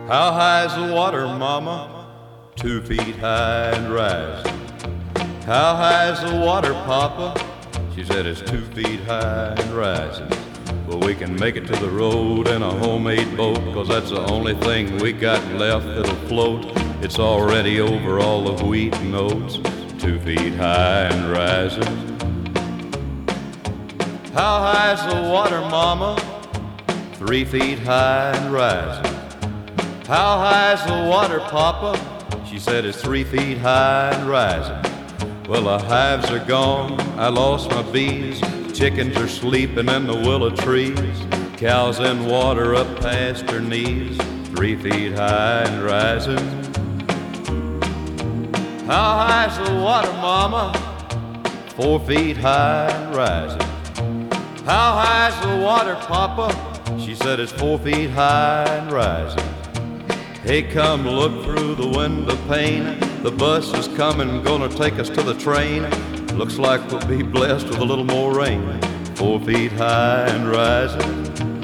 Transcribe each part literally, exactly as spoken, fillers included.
How high's the water, mama? Two feet high and rising. How high's the water, papa? She said it's two feet high and rising. Well, we can make it to the road in a homemade boat, 'cause that's the only thing we got left that'll float. It's already over all the wheat and oats, two feet high and rising. How high's the water, mama? Three feet high and rising. How high's the water, papa? She said it's three feet high and rising. Well, the hives are gone, I lost my bees. Chickens are sleeping in the willow trees. Cows in water up past her knees, three feet high and rising. How high's the water, mama? Four feet high and rising. How high's the water, papa? She said it's four feet high and rising. Hey, come look through the window pane. The bus is coming, gonna take us to the train. Looks like we'll be blessed with a little more rain. Four feet high and rising.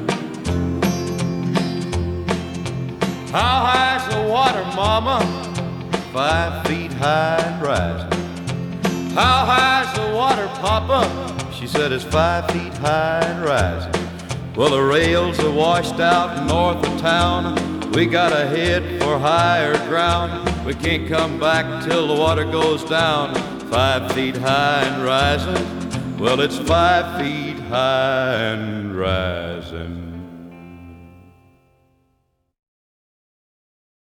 How high's the water, mama? Five feet high and rising. How high's the water, papa? She said it's five feet high and rising. Well, the rails are washed out north of town. We gotta head for higher ground. We can't come back till the water goes down. Five feet high and rising. Well, it's five feet high and rising.